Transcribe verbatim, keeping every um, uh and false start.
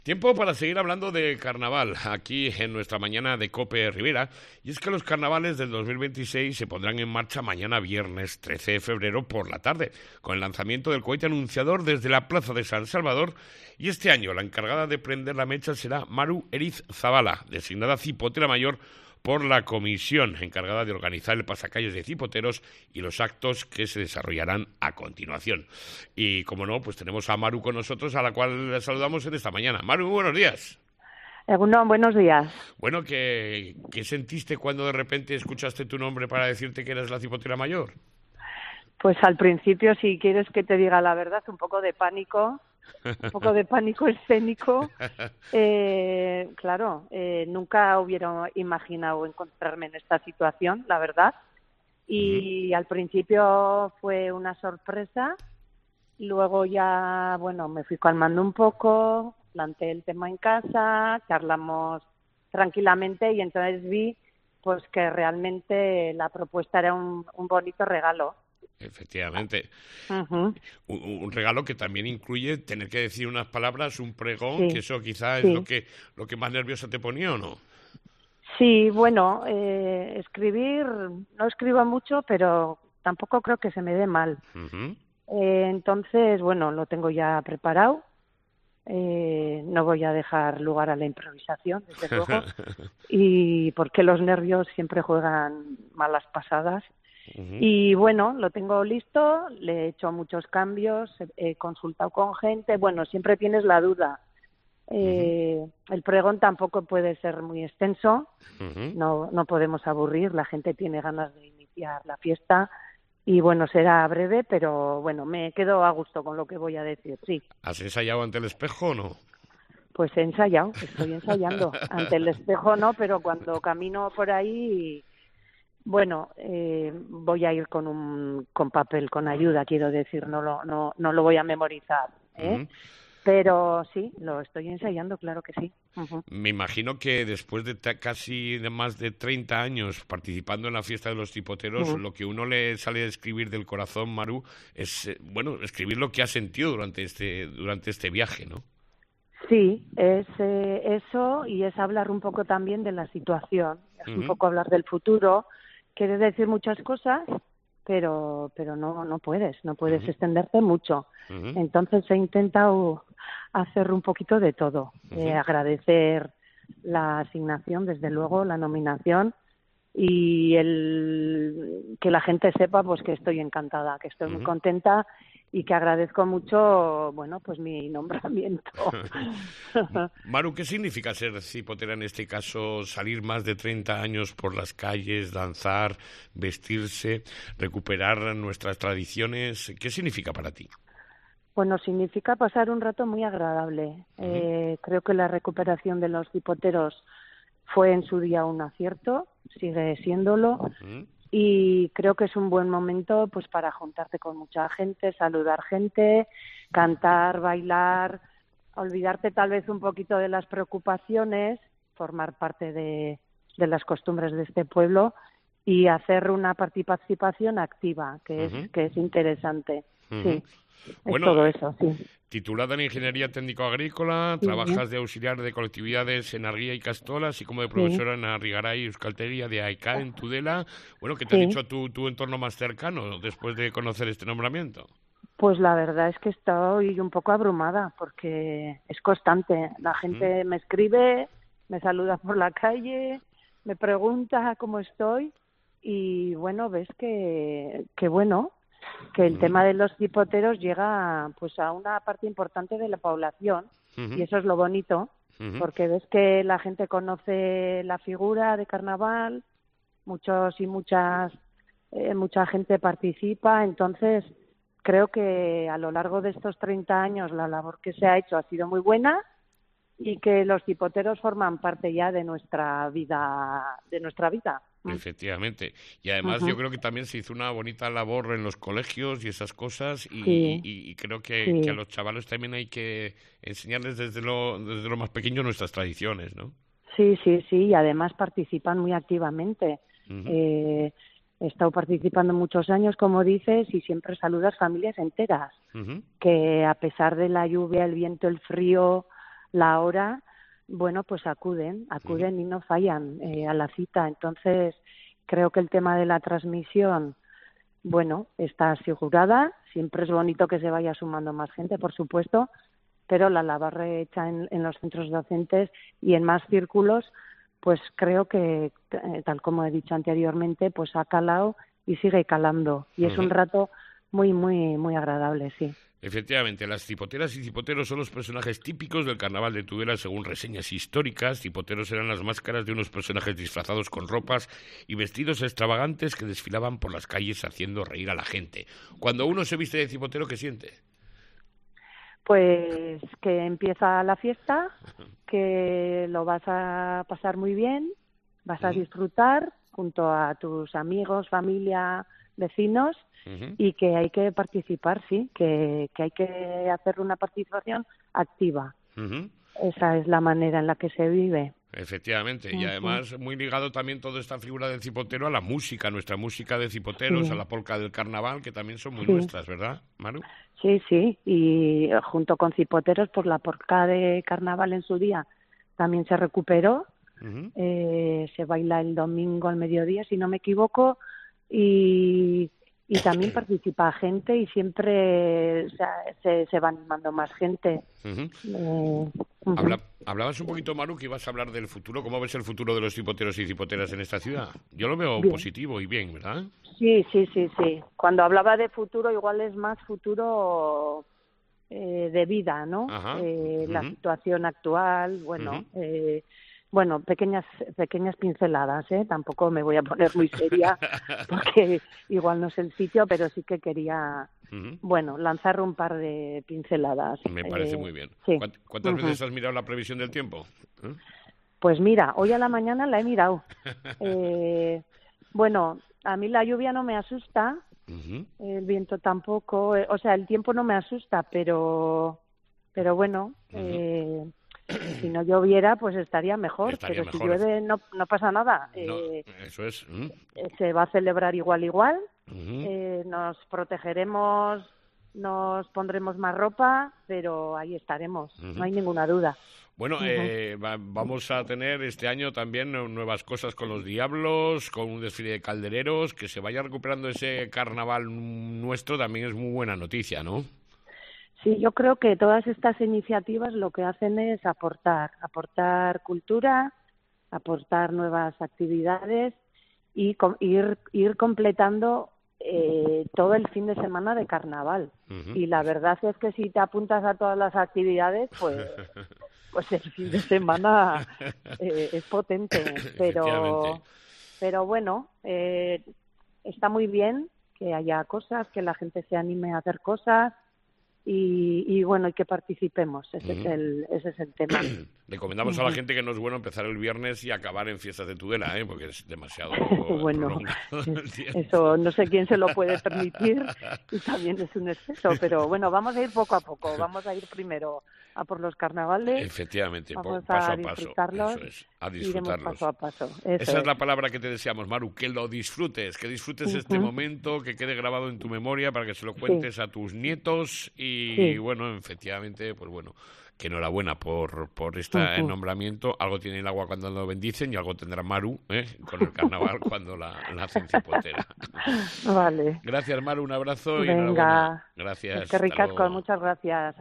Tiempo para seguir hablando de carnaval aquí en nuestra mañana de COPE Rivera, y es que los carnavales del dos mil veintiséis se pondrán en marcha mañana viernes trece de febrero por la tarde, con el lanzamiento del cohete anunciador desde la plaza de San Salvador, y este año la encargada de prender la mecha será Maru Eriz Zabala, designada cipotera mayor por la comisión encargada de organizar el pasacalles de cipoteros y los actos que se desarrollarán a continuación. Y como no, pues tenemos a Maru con nosotros, a la cual le saludamos en esta mañana. Maru, buenos días. Egunon, buenos días. Bueno, ¿qué, ¿qué sentiste cuando de repente escuchaste tu nombre para decirte que eras la cipotera mayor? Pues al principio, si quieres que te diga la verdad, un poco de pánico, un poco de pánico escénico. Eh, claro, eh, nunca hubiera imaginado encontrarme en esta situación, la verdad. Y uh-huh. Al principio fue una sorpresa. Luego ya, bueno, me fui calmando un poco, planteé el tema en casa, charlamos tranquilamente y entonces vi pues que realmente la propuesta era un, un bonito regalo. Efectivamente. Uh-huh. Un, un regalo que también incluye tener que decir unas palabras, un pregón, sí, que eso quizás sí. es lo que lo que más nerviosa te ponía, ¿o no? Sí, bueno, eh, escribir, no escribo mucho, pero tampoco creo que se me dé mal. Uh-huh. Eh, entonces, bueno, lo tengo ya preparado. Eh, no voy a dejar lugar a la improvisación, desde luego. Y porque los nervios siempre juegan malas pasadas. Uh-huh. Y bueno, lo tengo listo, le he hecho muchos cambios, he, he consultado con gente, bueno, siempre tienes la duda. Eh, uh-huh. El pregón tampoco puede ser muy extenso, uh-huh. no, no podemos aburrir, la gente tiene ganas de iniciar la fiesta y bueno, será breve, pero bueno, me quedo a gusto con lo que voy a decir, sí. ¿Has ensayado ante el espejo o no? Pues he ensayado, estoy ensayando, ante el espejo no, pero cuando camino por ahí... Bueno, eh, voy a ir con un con papel, con ayuda, quiero decir, no lo no no lo voy a memorizar, ¿eh? Uh-huh. Pero sí, lo estoy ensayando, claro que sí. Uh-huh. Me imagino que después de ta- casi de más de treinta años participando en la fiesta de los cipoteros, uh-huh. lo que uno le sale a escribir del corazón, Maru, es eh, bueno, escribir lo que ha sentido durante este durante este viaje, ¿no? Sí, es eh, eso y es hablar un poco también de la situación, es uh-huh. un poco hablar del futuro. Quieres decir muchas cosas, pero pero no no puedes, no puedes uh-huh. extenderte mucho. Uh-huh. Entonces he intentado hacer un poquito de todo, uh-huh. eh, agradecer la asignación, desde luego, la nominación y el que la gente sepa pues que estoy encantada, que estoy uh-huh. muy contenta y que agradezco mucho, bueno, pues mi nombramiento. Maru, ¿qué significa ser cipotera en este caso? Salir más de treinta años por las calles, danzar, vestirse, recuperar nuestras tradiciones. ¿Qué significa para ti? Bueno, significa pasar un rato muy agradable. Uh-huh. Eh, creo que la recuperación de los cipoteros fue en su día un acierto, sigue siéndolo. Uh-huh. Y creo que es un buen momento pues para juntarte con mucha gente, saludar gente, cantar, bailar, olvidarte tal vez un poquito de las preocupaciones, formar parte de, de las costumbres de este pueblo y hacer una participación activa, que es, uh-huh. que es interesante. Uh-huh. Sí, es bueno, todo eso, sí. Titulada en Ingeniería Técnico-Agrícola, sí, trabajas de auxiliar de colectividades en Argia y Castola, así como de profesora sí. en Arrigaray y Euskaltegia de AICA en Tudela. Bueno, ¿qué te sí. ha dicho tu, tu entorno más cercano después de conocer este nombramiento? Pues la verdad es que estoy un poco abrumada porque es constante. La gente ¿Mm? me escribe, me saluda por la calle, me pregunta cómo estoy y bueno, ves que, que bueno... que el uh-huh. tema de los cipoteros llega pues a una parte importante de la población uh-huh. y eso es lo bonito uh-huh. porque ves que la gente conoce la figura de carnaval, muchos y muchas eh, mucha gente participa, entonces creo que a lo largo de estos treinta años la labor que se ha hecho ha sido muy buena y que los cipoteros forman parte ya de nuestra vida de nuestra vida. Efectivamente. Y además uh-huh. yo creo que también se hizo una bonita labor en los colegios y esas cosas y, sí. y, y creo que, sí. que a los chavales también hay que enseñarles desde lo, desde lo más pequeño nuestras tradiciones, ¿no? Sí, sí, sí, y además participan muy activamente. Uh-huh. Eh, he estado participando muchos años, como dices, y siempre saludas familias enteras, uh-huh. que a pesar de la lluvia, el viento, el frío, la hora, bueno, pues acuden, acuden y no fallan eh, a la cita. Entonces, creo que el tema de la transmisión, bueno, está asegurada. Siempre es bonito que se vaya sumando más gente, por supuesto, pero la labor hecha en, en los centros docentes y en más círculos, pues creo que, eh, tal como he dicho anteriormente, pues ha calado y sigue calando. Y es Uh-huh. un rato muy, muy, muy agradable, sí. Efectivamente, las cipoteras y cipoteros son los personajes típicos del carnaval de Tudela según reseñas históricas. Cipoteros eran las máscaras de unos personajes disfrazados con ropas y vestidos extravagantes que desfilaban por las calles haciendo reír a la gente. Cuando uno se viste de cipotero, ¿qué siente? Pues que empieza la fiesta, que lo vas a pasar muy bien, vas a disfrutar junto a tus amigos, familia, vecinos, uh-huh. y que hay que participar, sí, que, que hay que hacer una participación activa. Uh-huh. Esa es la manera en la que se vive. Efectivamente, y además muy ligado también toda esta figura del cipotero a la música, nuestra música de cipoteros, sí. a la polca del carnaval, que también son muy sí. nuestras, ¿verdad, Maru? Sí, sí, y junto con cipoteros, pues la polca de carnaval en su día también se recuperó, uh-huh. eh, se baila el domingo al mediodía, si no me equivoco, y... Y también participa gente y siempre o sea, se, se va animando más gente. Uh-huh. Eh, uh-huh. Habla, hablabas un poquito, Maru, que ibas a hablar del futuro. ¿Cómo ves el futuro de los cipoteros y cipoteras en esta ciudad? Yo lo veo bien. Positivo y bien, ¿verdad? Sí, sí, sí, sí. Cuando hablaba de futuro, igual es más futuro eh, de vida, ¿no? Eh, uh-huh. La situación actual, bueno... Uh-huh. eh, Bueno, pequeñas pequeñas pinceladas, ¿eh? Tampoco me voy a poner muy seria porque igual no es el sitio, pero sí que quería, uh-huh. bueno, lanzar un par de pinceladas. Me parece eh, muy bien. Sí. ¿Cuántas uh-huh. veces has mirado la previsión del tiempo? ¿Eh? Pues mira, hoy a la mañana la he mirado. eh, bueno, a mí la lluvia no me asusta, uh-huh. el viento tampoco, eh, o sea, el tiempo no me asusta, pero, pero bueno... Uh-huh. eh, si no lloviera, pues estaría mejor, estaría pero mejor. Si llueve no, no pasa nada. No, eh, eso es. ¿Mm? Se va a celebrar igual, igual. Uh-huh. Eh, nos protegeremos, nos pondremos más ropa, pero ahí estaremos, uh-huh. no hay ninguna duda. Bueno, uh-huh. eh, va, vamos a tener este año también nuevas cosas con los Diablos, con un desfile de caldereros, que se vaya recuperando ese carnaval nuestro también es muy buena noticia, ¿no? Sí, yo creo que todas estas iniciativas lo que hacen es aportar, aportar cultura, aportar nuevas actividades y com- ir, ir completando eh, todo el fin de semana de carnaval. Uh-huh. Y la verdad es que si te apuntas a todas las actividades, pues, pues el fin de semana eh, es potente. Pero, pero bueno, eh, está muy bien que haya cosas, que la gente se anime a hacer cosas. Y, y bueno, y que participemos, ese, uh-huh. es el, ese es el tema. Recomendamos uh-huh. a la gente que no es bueno empezar el viernes y acabar en fiestas de Tudela, ¿eh? Porque es demasiado bueno, eso no sé quién se lo puede permitir y también es un exceso, pero bueno, vamos a ir poco a poco, vamos a ir primero a por los carnavales. Efectivamente, vamos paso a, a paso, disfrutarlos, eso es, a disfrutarlos. Paso a paso. Eso Esa es. es la palabra que te deseamos, Maru, que lo disfrutes, que disfrutes uh-huh. este momento, que quede grabado en tu memoria para que se lo cuentes sí. a tus nietos y, sí. bueno, efectivamente, pues bueno, que enhorabuena por, por este uh-huh. nombramiento. Algo tiene el agua cuando lo bendicen y algo tendrá Maru ¿eh? con el carnaval cuando la, la hacen cipotera. Vale. Gracias, Maru, un abrazo Venga. y enhorabuena. Gracias. Es que ricasco, muchas gracias.